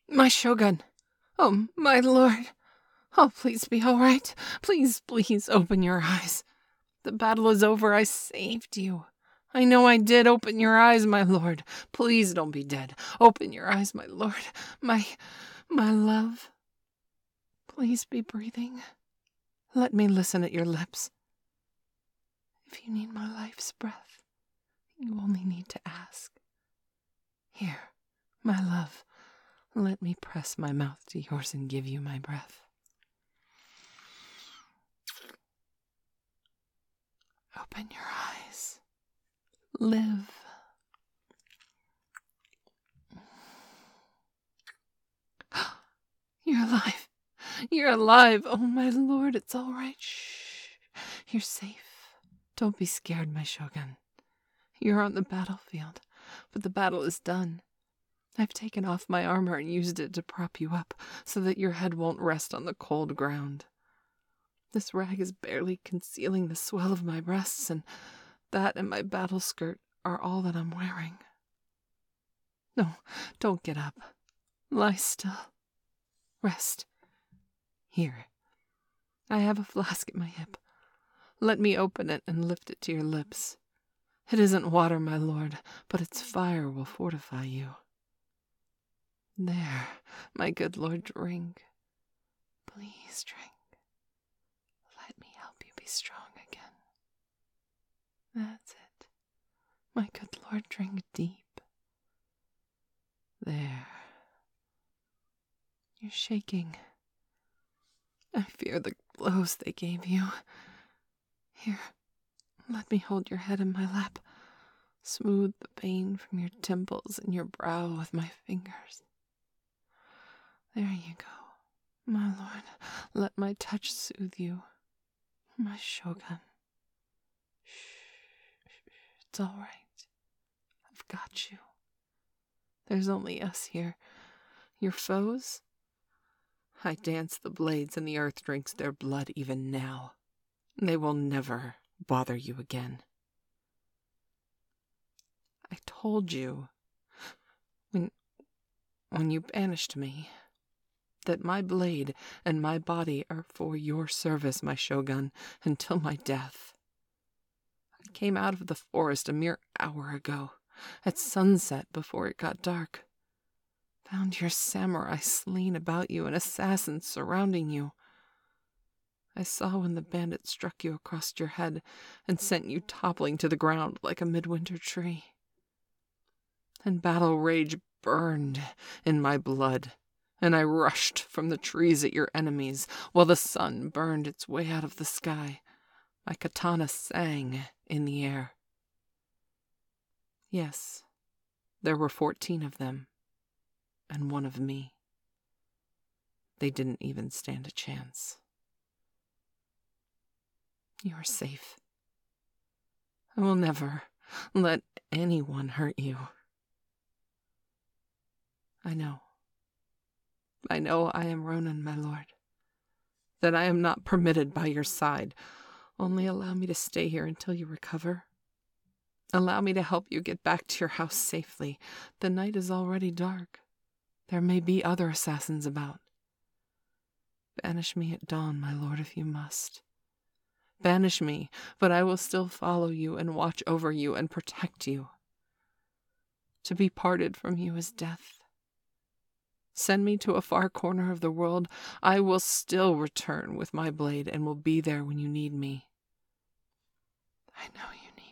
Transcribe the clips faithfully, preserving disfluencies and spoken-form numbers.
My Shogun! Oh, my lord! Oh, please be all right. Please, please open your eyes. The battle is over. I saved you. I know I did. Open your eyes, my lord. Please don't be dead. Open your eyes, my lord. My, my love. Please be breathing. Let me listen at your lips. If you need my life's breath, you only need to ask. Here, my love, let me press my mouth to yours and give you my breath. Open your eyes. Live. You're alive. You're alive. Oh, my lord, it's all right. Shh. You're safe. Don't be scared, my Shogun. You're on the battlefield, but the battle is done. I've taken off my armor and used it to prop you up so that your head won't rest on the cold ground. This rag is barely concealing the swell of my breasts, and that and my battle skirt are all that I'm wearing. No, don't get up. Lie still. Rest. Here. I have a flask at my hip. Let me open it and lift it to your lips. It isn't water, my lord, but its fire will fortify you. There, my good lord, drink. Please drink. Let me help you be strong again. That's it. My good lord, drink deep. There. You're shaking. I fear the blows they gave you. Here, let me hold your head in my lap. Smooth the pain from your temples and your brow with my fingers. There you go, my lord. Let my touch soothe you. My Shogun. Shh, it's all right. I've got you. There's only us here. Your foes? I dance the blades and the earth drinks their blood even now. They will never bother you again. I told you, when, when you banished me, that my blade and my body are for your service, my Shogun, until my death. I came out of the forest a mere hour ago, at sunset before it got dark. Found your samurai slain about you and assassins surrounding you. I saw when the bandit struck you across your head and sent you toppling to the ground like a midwinter tree. And battle rage burned in my blood, and I rushed from the trees at your enemies while the sun burned its way out of the sky. My katana sang in the air. Yes, there were fourteen of them, and one of me. They didn't even stand a chance. You are safe. I will never let anyone hurt you. I know. I know I am Ronan, my lord. That I am not permitted by your side. Only allow me to stay here until you recover. Allow me to help you get back to your house safely. The night is already dark. There may be other assassins about. Banish me at dawn, my lord, if you must. Banish me, but I will still follow you and watch over you and protect you. To be parted from you is death. Send me to a far corner of the world. I will still return with my blade and will be there when you need me. I know you need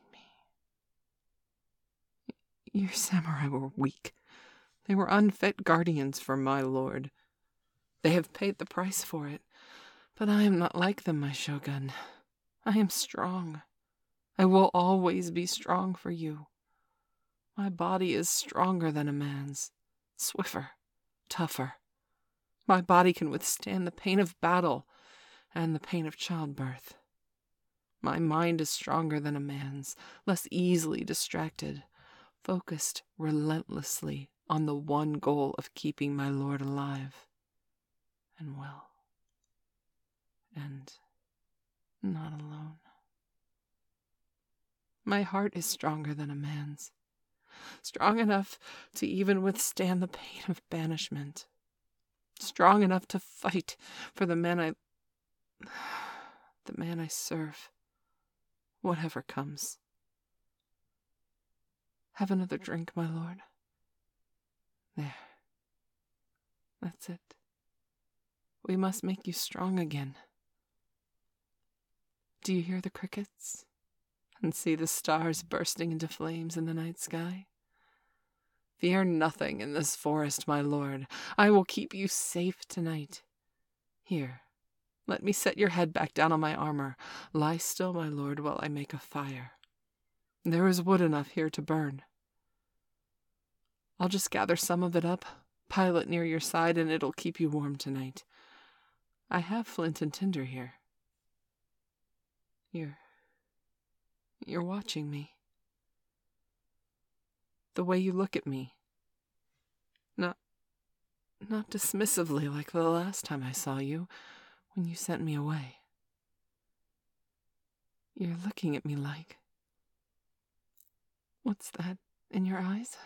me. Your samurai were weak. They were unfit guardians for my lord. They have paid the price for it. But I am not like them, my Shogun. I am strong. I will always be strong for you. My body is stronger than a man's, swifter, tougher. My body can withstand the pain of battle and the pain of childbirth. My mind is stronger than a man's, less easily distracted, focused relentlessly on the one goal of keeping my lord alive and well and not alone. My heart is stronger than a man's, strong enough to even withstand the pain of banishment. strong enough to fight for the man I... the man I serve, whatever comes. Have another drink, my lord. There. That's it. We must make you strong again. Do you hear the crickets? And see the stars bursting into flames in the night sky? Fear nothing in this forest, my lord. I will keep you safe tonight. Here, let me set your head back down on my armor. Lie still, my lord, while I make a fire. There is wood enough here to burn. I'll just gather some of it up, pile it near your side, and it'll keep you warm tonight. I have flint and tinder here. You're... you're watching me. The way you look at me. Not... not dismissively like the last time I saw you, when you sent me away. You're looking at me like... What's that in your eyes?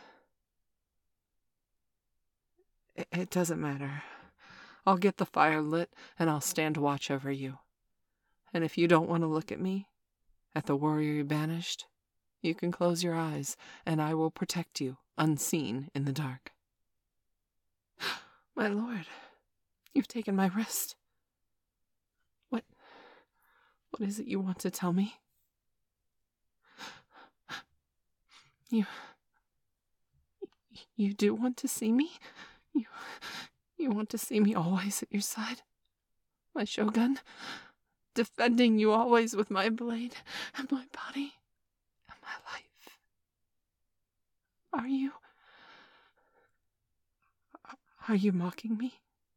It, it doesn't matter. I'll get the fire lit, and I'll stand watch over you. And if you don't want to look at me, at the warrior you banished, you can close your eyes, and I will protect you, unseen in the dark. My lord, you've taken my wrist. What, what is it you want to tell me? You, you do want to see me? You, you want to see me always at your side? My shogun, defending you always with my blade and my body and my life. Are you... Are you mocking me?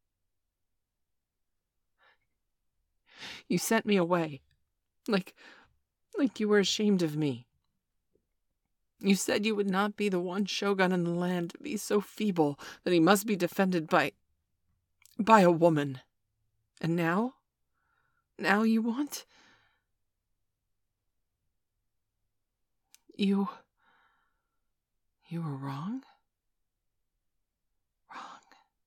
You sent me away, like, like you were ashamed of me. You said you would not be the one shogun in the land to be so feeble that he must be defended by... by a woman. And now? Now you want... You... You were wrong? Wrong.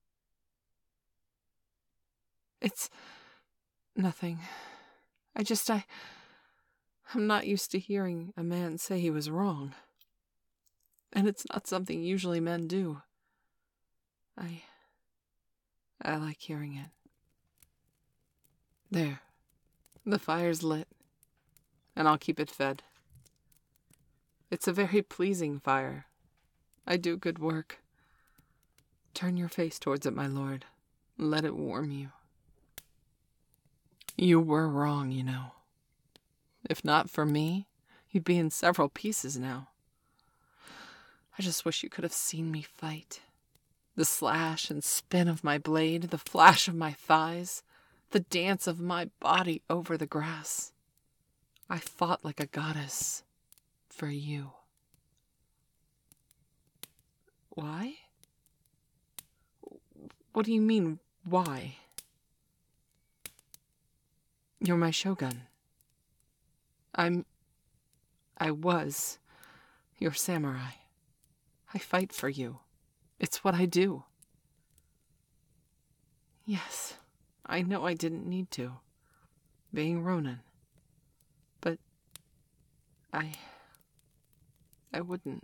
It's... nothing. I just, I... I'm not used to hearing a man say he was wrong. And it's not something usually men do. I... I like hearing it. There. The fire's lit. And I'll keep it fed. It's a very pleasing fire. I do good work. Turn your face towards it, my lord. Let it warm you. You were wrong, you know. If not for me, you'd be in several pieces now. I just wish you could have seen me fight. The slash and spin of my blade, the flash of my thighs, the dance of my body over the grass. I fought like a goddess for you. Why? What do you mean, why? You're my shogun. I'm... I was your samurai. I fight for you. It's what I do. Yes, I know I didn't need to, being Ronin. But I... I wouldn't.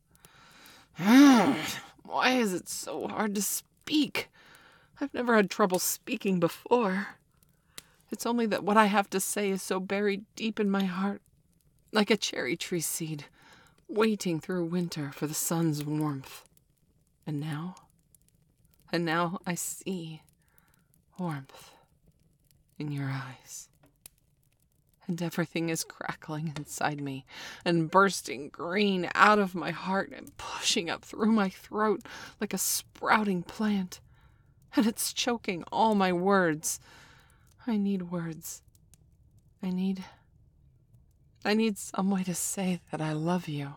Why is it so hard to speak? I've never had trouble speaking before. It's only that what I have to say is so buried deep in my heart, like a cherry tree seed, waiting through winter for the sun's warmth. And now, and now I see warmth in your eyes. And everything is crackling inside me and bursting green out of my heart and pushing up through my throat like a sprouting plant. And it's choking all my words. I need words. I need... I need some way to say that I love you.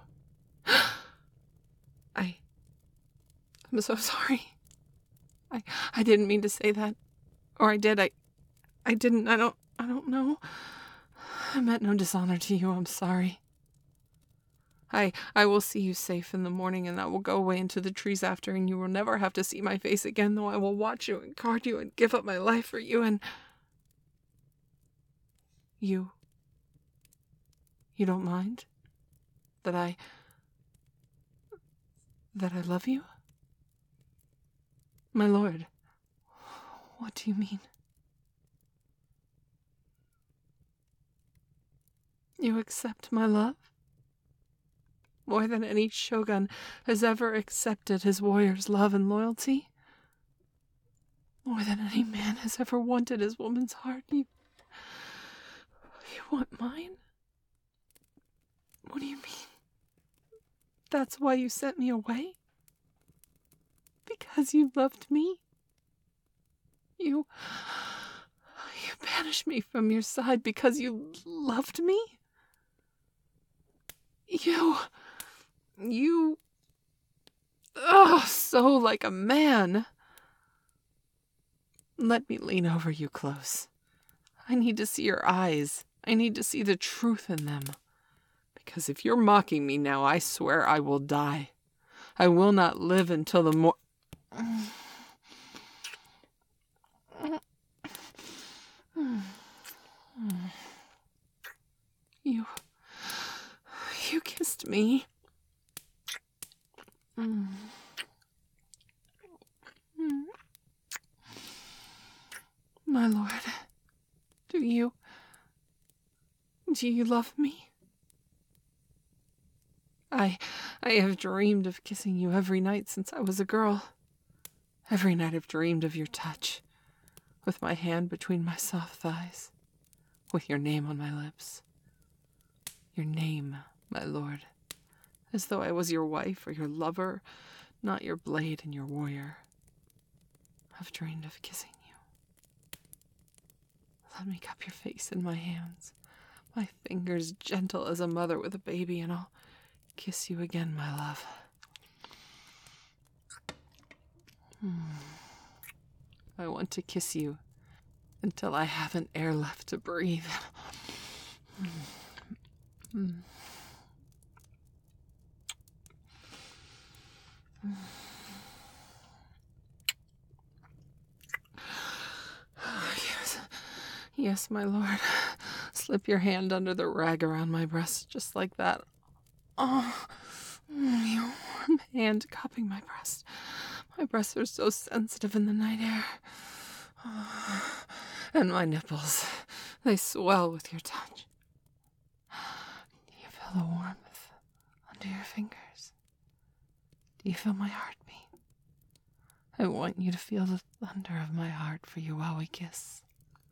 I... I'm so sorry. I I didn't mean to say that. Or I did. I... I didn't. I don't... I don't know. I meant no dishonor to you. I'm sorry. I, I will see you safe in the morning, and I will go away into the trees after, and you will never have to see my face again, though I will watch you and guard you and give up my life for you, and... You... You don't mind? That I... That I love you? My lord, what do you mean? You accept my love? More than any shogun has ever accepted his warrior's love and loyalty? More than any man has ever wanted his woman's heart? You... You want mine? What do you mean? That's why you sent me away? Because you loved me? You... You banished me from your side because you loved me? You... You... Oh, so like a man. Let me lean over you close. I need to see your eyes. I need to see the truth in them. Because if you're mocking me now, I swear I will die. I will not live until the more... You... You kissed me. My lord, do you... Do you love me? I... I have dreamed of kissing you every night since I was a girl. Every night I've dreamed of your touch, with my hand between my soft thighs, with your name on my lips. Your name, my lord, as though I was your wife or your lover, not your blade and your warrior. I've dreamed of kissing you. Let me cup your face in my hands, my fingers gentle as a mother with a baby, and I'll kiss you again, my love. Hmm. I want to kiss you until I haven't air left to breathe. Hmm. Yes, yes, my lord. Slip your hand under the rag around my breast, just like that. Oh, your warm hand cupping my breast. My breasts are so sensitive in the night air. Oh, and my nipples, they swell with your touch. Do you feel the warmth under your fingers? Do you feel my heartbeat? I want you to feel the thunder of my heart for you while we kiss.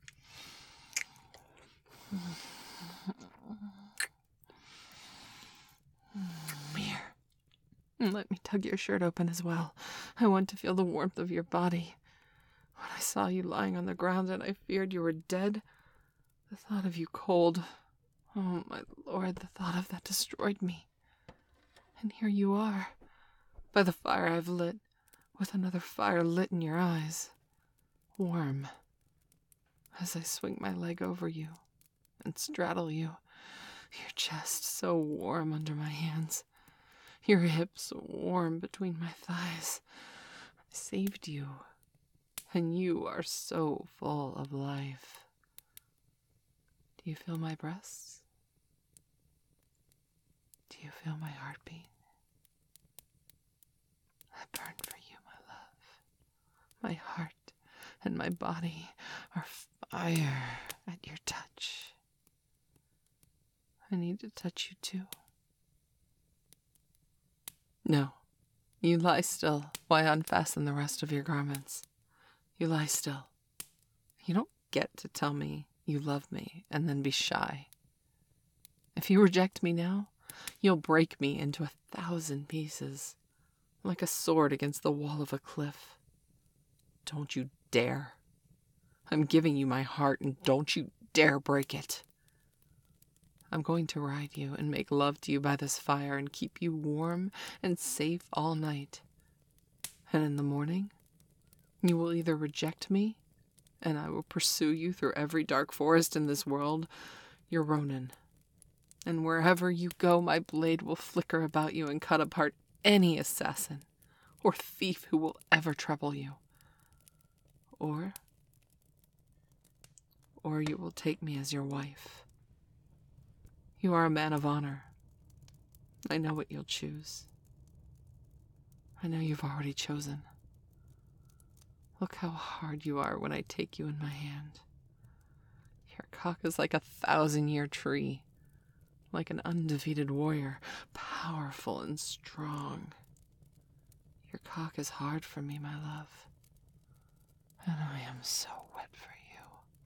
Here. Let me tug your shirt open as well. I want to feel the warmth of your body. When I saw you lying on the ground and I feared you were dead, the thought of you cold, oh my lord, the thought of that destroyed me. And here you are, by the fire I've lit, with another fire lit in your eyes, warm, as I swing my leg over you and straddle you, your chest so warm under my hands, your hips warm between my thighs. I saved you, and you are so full of life. Do you feel my breasts? Do you feel my heartbeat? I burn for you, my love. My heart and my body are fire at your touch. I need to touch you too. No, you lie still while I unfasten the rest of your garments. You lie still. You don't get to tell me you love me and then be shy. If you reject me now, you'll break me into a thousand pieces, like a sword against the wall of a cliff. Don't you dare. I'm giving you my heart, and don't you dare break it. I'm going to ride you and make love to you by this fire and keep you warm and safe all night. And in the morning, you will either reject me, and I will pursue you through every dark forest in this world, your Ronin, And wherever you go, my blade will flicker about you and cut apart any assassin or thief who will ever trouble you. Or, or you will take me as your wife. You are a man of honor. I know what you'll choose. I know you've already chosen. Look how hard you are when I take you in my hand. Your cock is like a thousand-year tree, like an undefeated warrior, powerful and strong. Your cock is hard for me, my love, and I am so wet for you.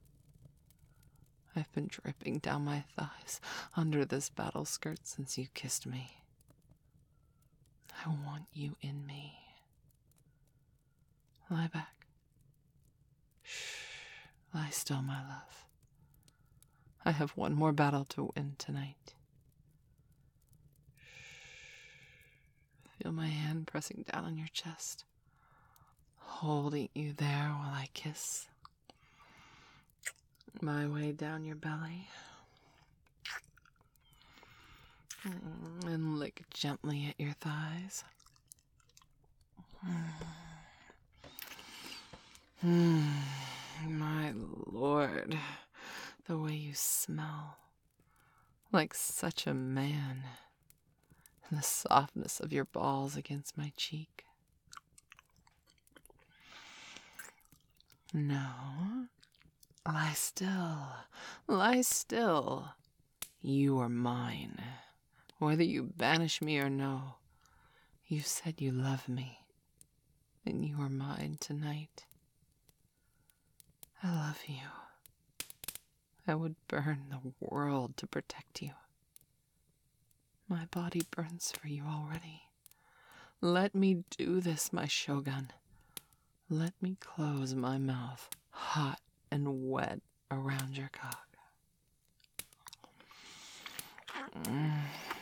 I've been dripping down my thighs under this battle skirt since you kissed me. I want you in me. Lie back. Shh. Lie still, my love. I have one more battle to win tonight. Shh. Feel my hand pressing down on your chest, holding you there while I kiss my way down your belly and lick gently at your thighs. Mm, my Lord, the way you smell, like such a man, and the softness of your balls against my cheek. No, lie still, lie still. You are mine, whether you banish me or no. You said you love me, and you are mine tonight. I love you. I would burn the world to protect you. My body burns for you already. Let me do this, my Shogun. Let me close my mouth, hot and wet, around your cock. Mm.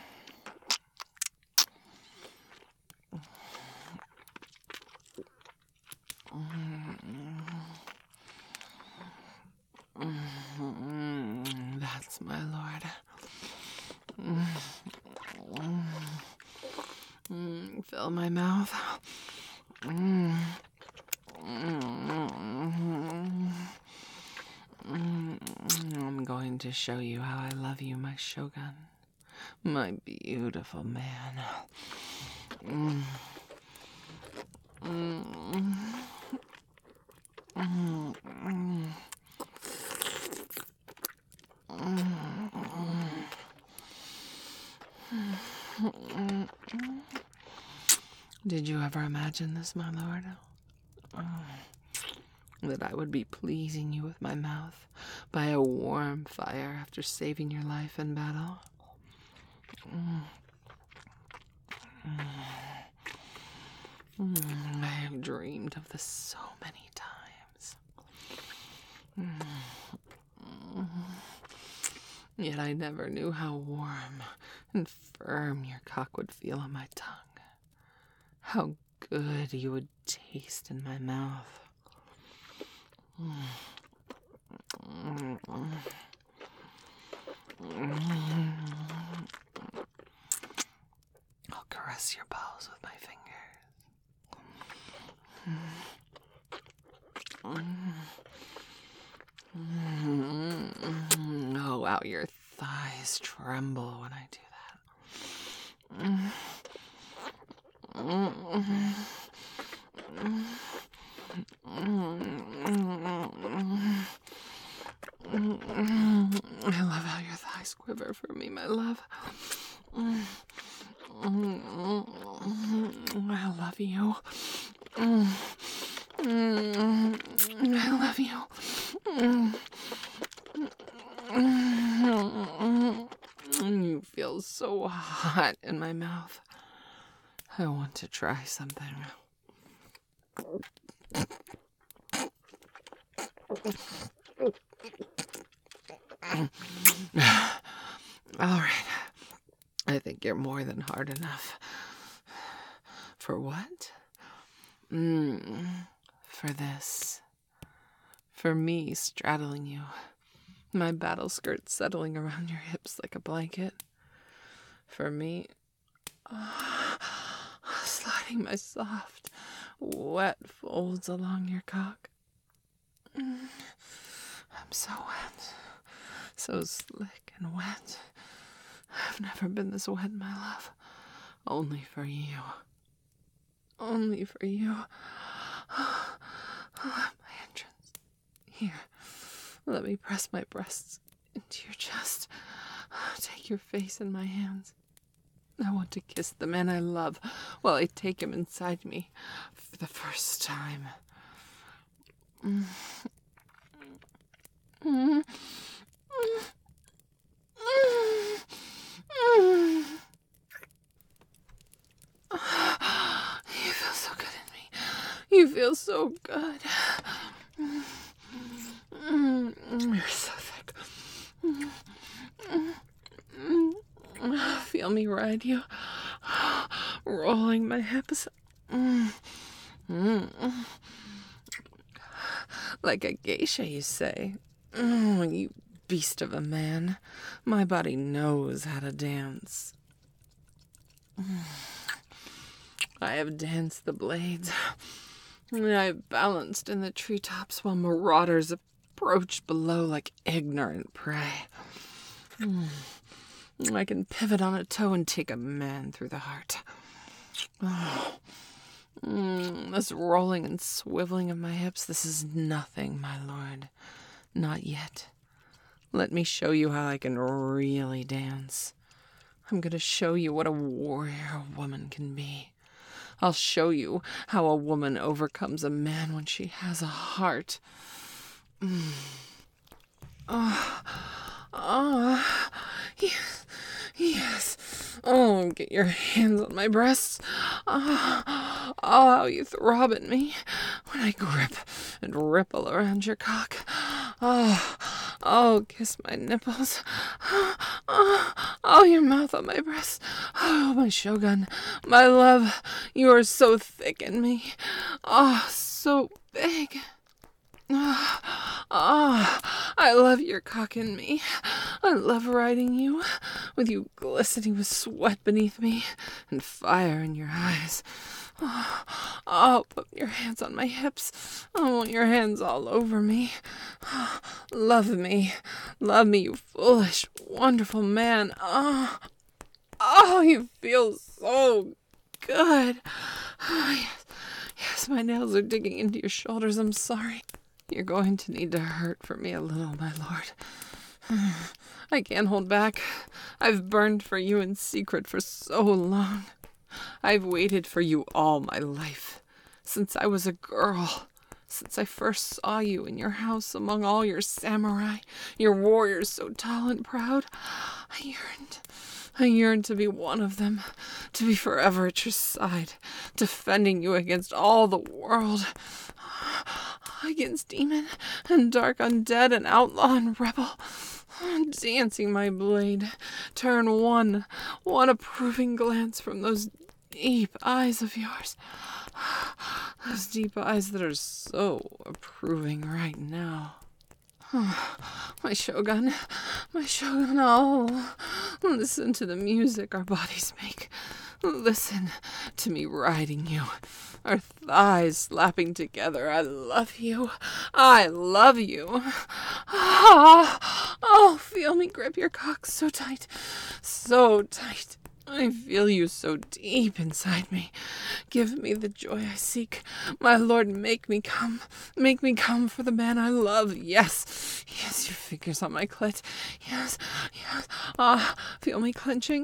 Mm, that's my lord. Mm, mm, fill my mouth. Mm, mm, mm, I'm going to show you how I love you, my Shogun. My beautiful man. Mm. Mm. Mm. Mm. Did you ever imagine this, my lord? Mm. That I would be pleasing you with my mouth by a warm fire after saving your life in battle? Mm. Mm. I have dreamed of this so many times. Mm. Yet I never knew how warm and firm your cock would feel on my tongue. How good you would taste in my mouth. Mm. Mm. Mm. I'll caress your bowels with my fingers. Mm. Mm. Oh, wow, your thighs tremble when I do that. Mm. Mm. I love how your thighs quiver for me, my love. I love you. I love you. You feel so hot in my mouth. I want to try something. All right. I think you're more than hard enough. For what? Mm, for this. For me straddling you. My battle skirt settling around your hips like a blanket. For me, oh, sliding my soft, wet folds along your cock. I'm so wet, so slick and wet. I've never been this wet, my love. Only for you. Only for you. Oh, my entrance. Here, let me press my breasts into your chest. Take your face in my hands. I want to kiss the man I love while I take him inside me for the first time. Mm. Mm. Mm. Mm. You feel so good in me. You feel so good. Mm. You're so thick. Mm. Feel me ride you, rolling my hips. Mm. Mm. Like a geisha, you say. Mm, you beast of a man. My body knows how to dance. Mm. I have danced the blades. I have balanced in the treetops while marauders approached below like ignorant prey. Mm. I can pivot on a toe and take a man through the heart. Oh. Mm, this rolling and swiveling of my hips, this is nothing, my lord. Not yet. Let me show you how I can really dance. I'm going to show you what a warrior a woman can be. I'll show you how a woman overcomes a man when she has a heart. Mm. Oh, oh, yes, yes. Oh, get your hands on my breasts. Oh, oh, how you throb at me when I grip and ripple around your cock. Oh, oh, kiss my nipples. Oh, oh, oh, your mouth on my breasts. Oh, my Shogun, my love, you are so thick in me. Oh, so big. Oh, oh, I love your cock in me. I love riding you, with you glistening with sweat beneath me, and fire in your eyes. Oh, oh, put your hands on my hips. I want your hands all over me. Oh, love me. Love me, you foolish, wonderful man. Oh, oh, you feel so good. Oh, yes, yes, my nails are digging into your shoulders. I'm sorry. You're going to need to hurt for me a little, my lord. I can't hold back. I've burned for you in secret for so long. I've waited for you all my life, since I was a girl, since I first saw you in your house among all your samurai, your warriors so tall and proud. I yearned, I yearned to be one of them, to be forever at your side, defending you against all the world. Against demon and dark undead and outlaw and rebel, dancing my blade, turn one, one approving glance from those deep eyes of yours, those deep eyes that are so approving right now. My Shogun, my Shogun, oh, listen to the music our bodies make. Listen to me riding you, our thighs slapping together. I love you. I love you. Ah, oh, feel me grip your cock so tight, so tight. I feel you so deep inside me. Give me the joy I seek. My lord, make me come. Make me come for the man I love. Yes, yes, your fingers on my clit. Yes, yes. Ah, feel me clenching.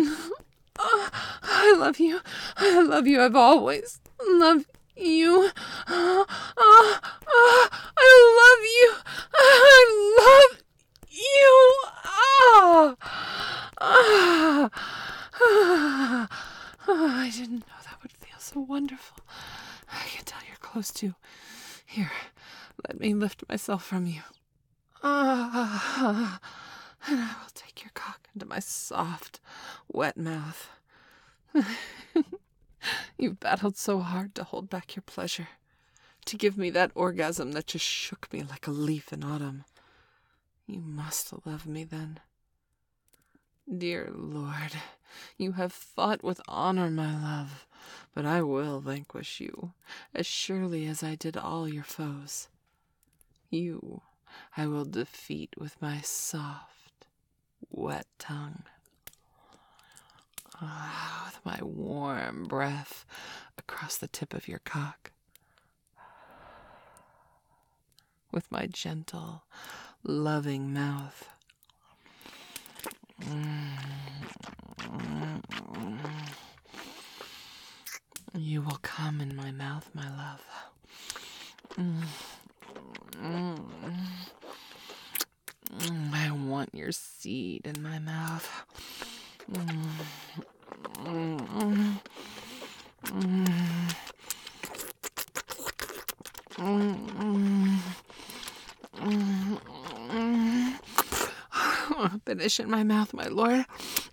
Ah, I love you. I love you. I've always loved you. Ah, ah, ah, I love you. I love you. Ah, ah. Ah, oh, I didn't know that would feel so wonderful. I can tell you're close to. Here, let me lift myself from you. Ah, and I will take your cock into my soft, wet mouth. You've battled so hard to hold back your pleasure, to give me that orgasm that just shook me like a leaf in autumn. You must love me then. Dear Lord, you have fought with honor, my love, but I will vanquish you, as surely as I did all your foes. You I will defeat with my soft, wet tongue. Ah, with my warm breath across the tip of your cock. With my gentle, loving mouth. You will come in my mouth, my love. I want your seed in my mouth. Finish in my mouth, my lord.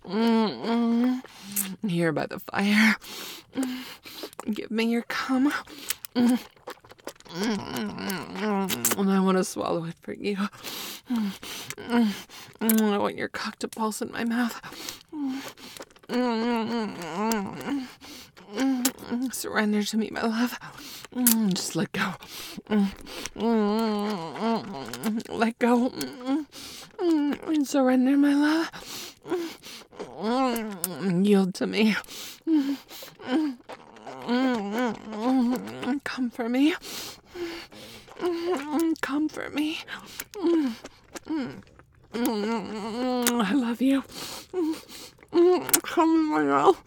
Here by the fire. Give me your cum. And I want to swallow it for you. I want your cock to pulse in my mouth. Surrender to me, my love. Just let go. Let go. Surrender, my love. Yield to me. Come for me. Come for me. I love you. Come, my love.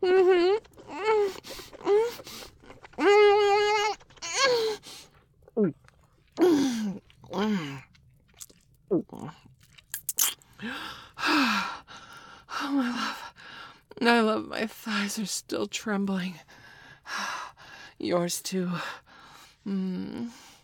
Oh, my love. I love my thighs are still trembling. Yours too. Mm.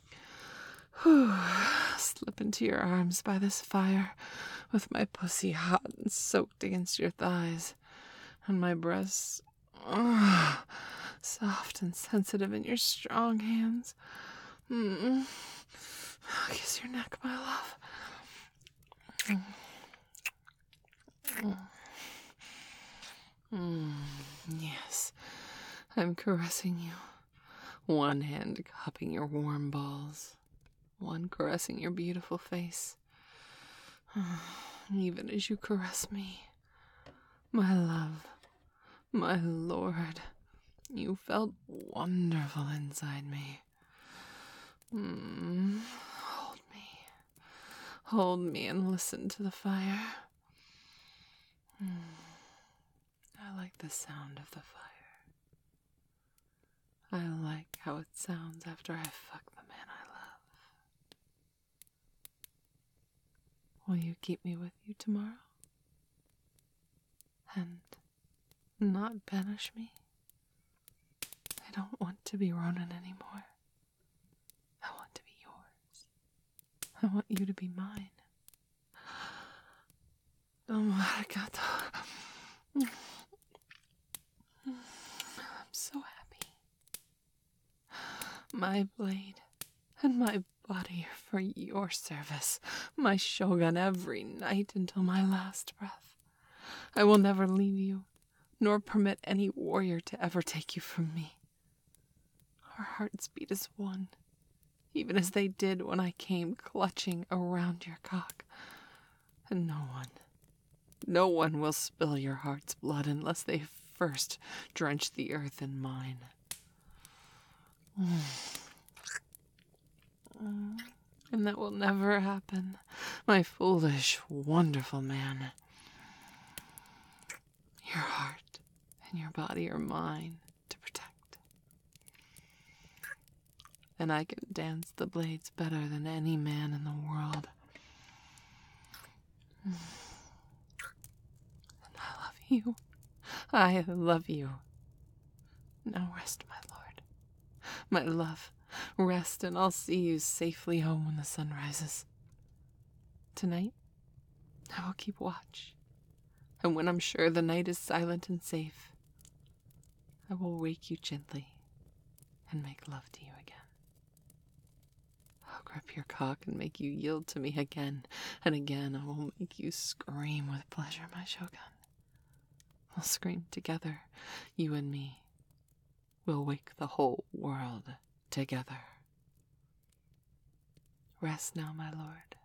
Slip into your arms by this fire, with my pussy hot and soaked against your thighs, and my breasts oh, soft and sensitive in your strong hands. Mm. I'll kiss your neck, my love. Mm. Mm. Yes, I'm caressing you. One hand cupping your warm balls, one caressing your beautiful face. Even as you caress me, my love, my lord, you felt wonderful inside me. Mm. Hold me, hold me and listen to the fire. Mm. I like the sound of the fire. I like how it sounds after I fuck the man I love. Will you keep me with you tomorrow? And not banish me? I don't want to be Ronan anymore. I want to be yours. I want you to be mine. Oh, arigato. I'm so happy. My blade and my body are for your service, my shogun, every night until my last breath. I will never leave you, nor permit any warrior to ever take you from me. Our hearts beat as one, even as they did when I came clutching around your cock. And no one, no one will spill your heart's blood unless they first drench the earth in mine. And that will never happen, my foolish, wonderful man. Your heart and your body are mine to protect. And I can dance the blades better than any man in the world. And I love you. I love you. Now rest, my lord. My love, rest, and I'll see you safely home when the sun rises. Tonight, I will keep watch, and when I'm sure the night is silent and safe, I will wake you gently and make love to you again. Oh, grip your cock and make you yield to me again and again. I will make you scream with pleasure, my Shogun. We'll scream together, you and me. We'll wake the whole world together. Rest now, my lord.